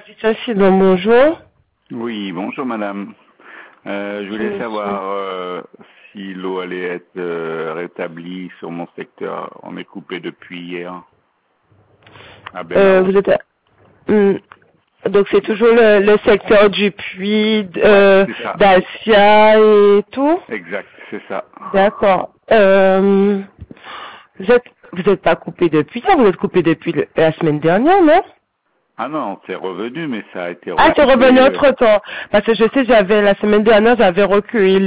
Sinon, bonjour. Oui, bonjour madame. Je voulais savoir si l'eau allait être rétablie sur mon secteur. On est coupé depuis hier à Benaro. Vous êtes donc c'est toujours le secteur du puits, Ouais, c'est ça. d'Alcia et tout. Exact, c'est ça. D'accord. Vous êtes pas coupé depuis ça, vous êtes coupé depuis la semaine dernière, non? Ah non, c'est revenu, mais ça a été Ah, c'est recoupé. revenu autre temps. Parce que je sais, la semaine dernière, j'avais recueilli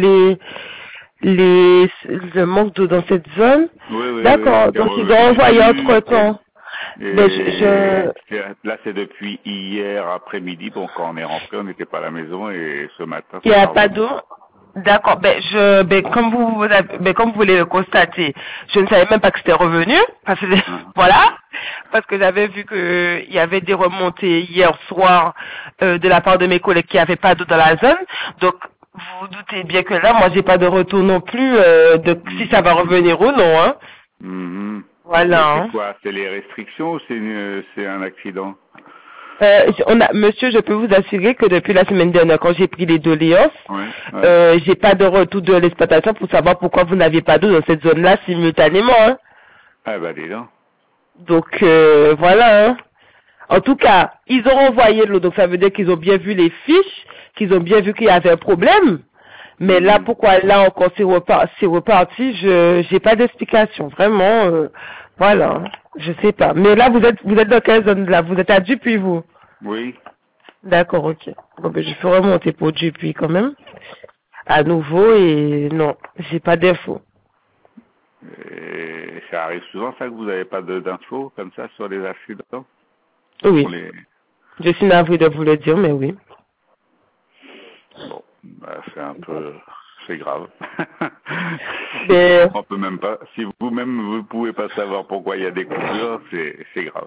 le manque d'eau dans cette zone. Oui, D'accord. c'est Donc ils ont envoyé autre revenu. temps. Ben, Là, c'est depuis hier après-midi. Bon, quand on est rentré, on n'était pas à la maison et ce matin, il n'y c'est a pas pas revenu. d'eau. D'accord. Comme vous l'avez constaté, je ne savais même pas que c'était revenu. Parce que, Hein. voilà. Parce que j'avais vu que il y avait des remontées hier soir, de la part de mes collègues qui n'avaient pas d'eau dans la zone. Donc, vous vous doutez bien que là, moi, j'ai pas de retour non plus, de si ça va revenir ou non, hein. Mhm. Mais Voilà, c'est hein. quoi? C'est les restrictions ou c'est un accident? Monsieur, je peux vous assurer que depuis la semaine dernière, quand j'ai pris les doléances, Ouais. j'ai pas de retour de l'exploitation pour savoir pourquoi vous n'aviez pas d'eau dans cette zone-là simultanément, hein. Ah bah dis donc. Donc, voilà, hein. En tout cas, ils ont envoyé l'eau, donc ça veut dire qu'ils ont bien vu les fiches, qu'ils ont bien vu qu'il y avait un problème. Mais là, Mhm. pourquoi là encore c'est reparti, j'ai pas d'explication. Vraiment, voilà, hein. Je sais pas. Mais là, vous êtes dans quelle zone là? Vous êtes à Dupuis, vous? Oui. D'accord, ok. Bon, ben, je ferai remonter pour Dupuis quand même. À nouveau, et non, j'ai pas d'infos. Et ça arrive souvent ça que vous n'avez pas d'infos comme ça sur les accidents? Oui, Pour les... je suis navrée de vous le dire, mais oui. Bon, bah, c'est grave. Mais On peut même pas, si vous-même vous pouvez pas savoir pourquoi il y a des coupures, c'est grave.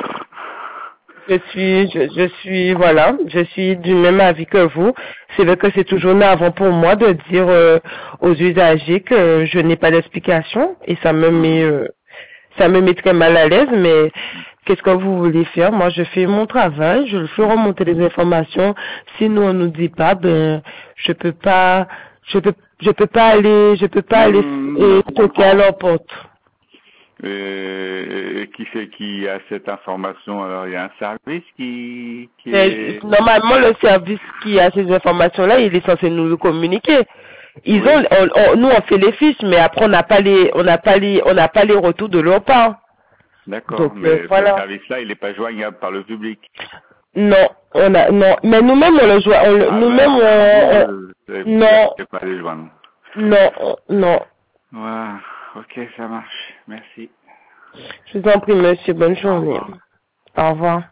voilà, je suis du même avis que vous. C'est vrai que c'est toujours navrant pour moi de dire aux usagers que je n'ai pas d'explication et Mhm. ça me met très mal à l'aise, mais qu'est-ce que vous voulez faire? Moi, je fais mon travail, je le fais remonter les informations. Si nous on nous dit pas, ben, je peux pas aller Je toquer à comprends. leur porte. Et qui c'est qui a cette information? Alors, il y a un service qui Mais est... normalement, le service qui a ces informations-là, il est censé nous le communiquer. Oui, Nous on fait les fiches, mais après on n'a pas les retours de leur part. d'accord. Donc Mais ce voilà. service-là, il n'est pas joignable par le public. Non, non, mais nous-mêmes on le joue, Ah ben nous-mêmes non, vous non, n'arrivez pas à les joindre. non. Ouais, ok, ça marche. Merci. Je vous en prie, monsieur, bonne Au journée. revoir. Au revoir.